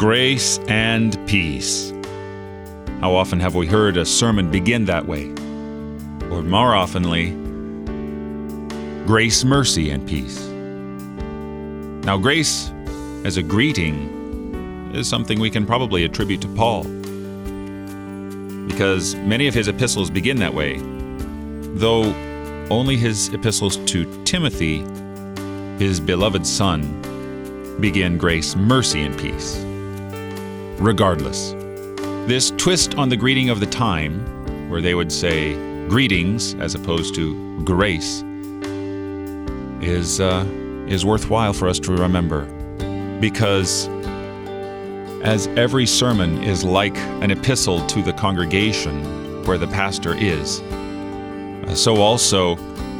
Grace and peace. How often have we heard a sermon begin that way? Or more oftenly, grace, mercy, and peace. Now, grace as a greeting is something we can probably attribute to Paul, because many of his epistles begin that way, though only his epistles to Timothy, his beloved son, begin grace, mercy, and peace. Regardless, this twist on the greeting of the time, where they would say greetings as opposed to grace, is worthwhile for us to remember, because as every sermon is like an epistle to the congregation where the pastor is, so also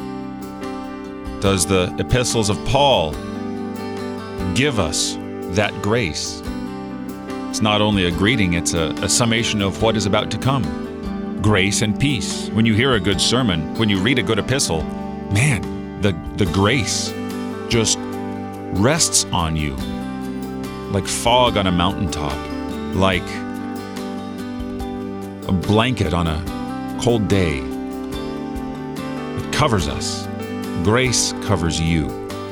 does the epistles of Paul give us that grace. It's not only a greeting, it's a summation of what is about to come. Grace and peace. When you hear a good sermon, when you read a good epistle, man, the grace just rests on you like fog on a mountaintop, like a blanket on a cold day. It covers us. Grace covers you.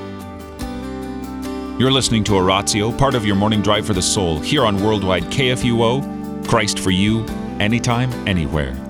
You're listening to Oratio, part of your morning drive for the soul, here on Worldwide KFUO, Christ for you, anytime, anywhere.